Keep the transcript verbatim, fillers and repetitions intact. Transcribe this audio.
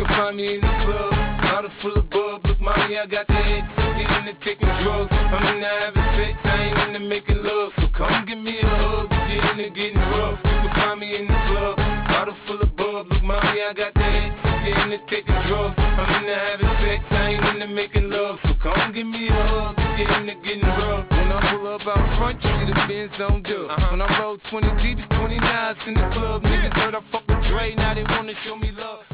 can find me in the club, bottle full of bub. Look, mommy, I got the head, get into taking drugs. I'm into having sex, I ain't into making love. So come give me a hug, get into getting rough. You can find me in the club, bottle full of bub. Look, mommy, I got the head, get into taking drugs. I'm into having sex, I ain't into making love. So come give me a hug, get into getting rough. When I pull up out front, you see the Benz on dub. Uh-huh. When I roll twenty deep, it's twenty-nines in the club. Niggas heard I fuck with Dre, now they wanna show me love.